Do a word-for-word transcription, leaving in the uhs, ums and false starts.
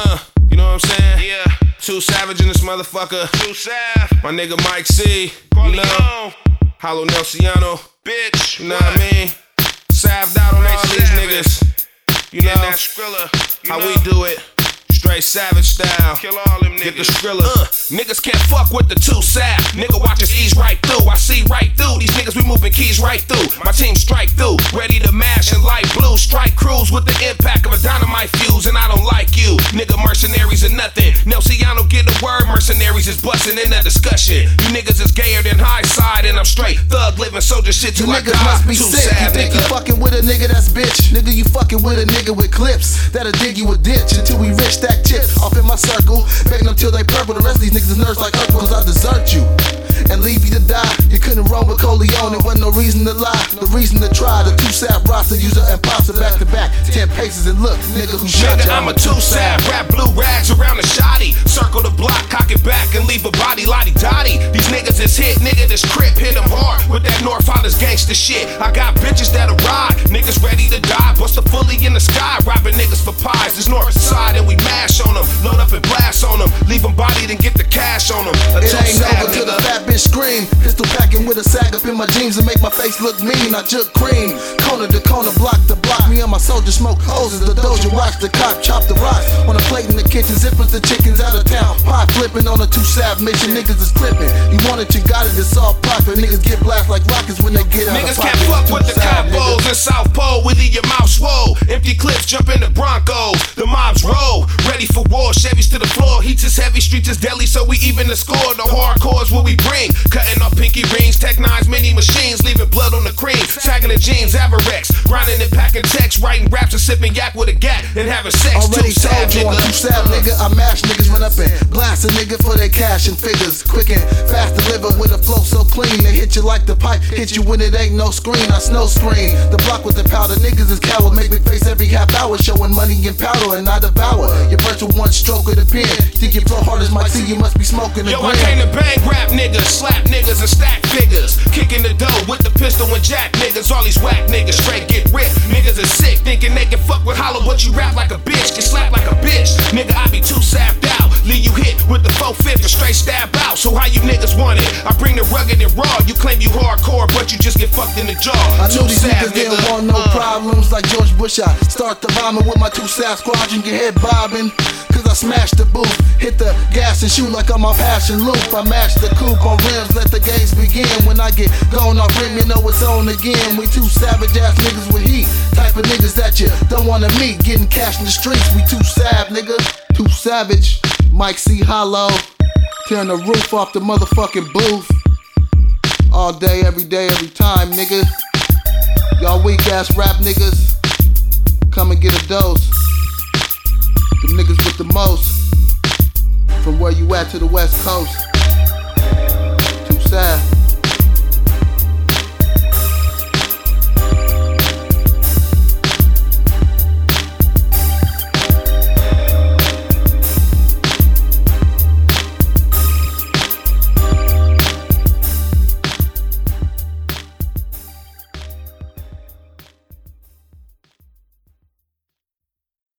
Uh, you know what I'm saying? Yeah. Too Savage in this motherfucker. Too Sav. My nigga Mike C. You know? Hollow Nelsiano. Bitch. You know what I mean? Saved out on all these niggas. You know? That Skrilla. You How know? we do it. Straight savage style. Kill all them niggas. Get the Skrilla. Uh, niggas can't fuck with the two Sav. Nigga watch us ease right through. I see right through. These niggas we moving keys right through. My team strike through. Ready to mash in light blue. Strike crews with the impact of a dynamite fuse. And I don't like you. Nigga mercenaries are nothing. Nelsiano get a word. Mercenaries is busting in that discussion. You niggas is gayer than high side. And I'm straight thug living soldier shit till You I niggas die. must be Too sick. Sav, You think nigga. you fucking with a nigga that's bitch. Nigga, you fucking with a nigga with clips that'll dig you a ditch until we rich stack chips off in my circle. Begging them till they purple. The rest of these niggas is nerds like Urkel, cause I desert you and leave you to die. You couldn't run with Coleone, there wasn't no reason to lie, no reason to try. The two Sav roster user and pasta back to back, ten paces and look, nigga who shot Nigga, you. I'm a two Sav, wrap blue rags around the shoddy. Circle the block, cock it back and leave a body lottie dotty. These niggas is hit, nigga, this crip hit them hard with that North Hollis gangsta shit. I got bitches that'll ride, niggas ready to die. Bust a fully in the sky, robbing niggas for pies. This north side and we mash on them, load up and blast on them, leave them bodied and get the cash on them. A It two ain't Sav, over till the nigga. fat bitch scream. Pistol packing with a sag up in my jeans and make my face look mean. I took cream, corner to corner, block to block. Me and my soldiers smoke hoses. The doja watch the cop chop the rocks on a plate in the kitchen. Zippers the chickens out of town. Pot flipping on a two Sav mission. Niggas is flipping. You want it, you got it. It's all profit. Niggas get blast like rockets when they get out Niggas of pocket. can't fuck Two with the Sav, Cabos nigga. and South Pole. Whether your mouth swole, empty clips jump in the Broncos. The mobs roll, ready for war. Chevys to the floor. Heats is heavy, streets is deadly, so we even the score. The hardcore's what we bring. Cutting off pinky rings, Tech Nines, mini machines, leaving blood on the cream. Tagging the jeans, Averex, grinding and packing text, writing raps and sipping yak with a gat and having sex. Already Two Sav, told you on nigga. two Sav, nigga. I mash niggas, run up and blast a nigga for their cash and figures. Quick and fast deliver with a flow so clean. They hit you like the pipe, hit you when it ain't no screen. I snow screen the block with the powder. Niggas is coward, make me face every half hour, showing money and powder and I devour your virtual one stroke of the pen. Think you flow hard as my C, you must be smoking the Yo, I gram. came to bang rap niggas, slap niggas and stack figures. Kicking the dough with the pistol and jack niggas. All these whack niggas straight get ripped. Niggas are sick, thinking they can fuck with Hollow, but you rap like a bitch, get slapped like a bitch. Nigga, I be too sapped out. Leave you hit with the four fifth and straight stab out. So how you niggas want it? I bring the rugged and raw. You claim you hardcore, but you just get fucked in the jaw. I knew Too these Sav, niggas didn't nigga. want no Uh. problems like George Bush. I start the rhyming with my two Sav squadron, get head bobbing. Cause I smashed the booth, hit the gas and shoot like I'm off passion loop. I mash the coupe on rims, let the games begin. When I get going off rim, you know it's on again. We two savage ass niggas with heat, type of niggas that you don't wanna meet. Getting cash in the streets, we two Sav, nigga. Too savage, Mike C. Hollow, tearing the roof off the motherfucking booth. All day, every day, every time, nigga. Y'all weak ass rap niggas, come and get a dose. The niggas with the most, from where you at to the west coast. Too sad.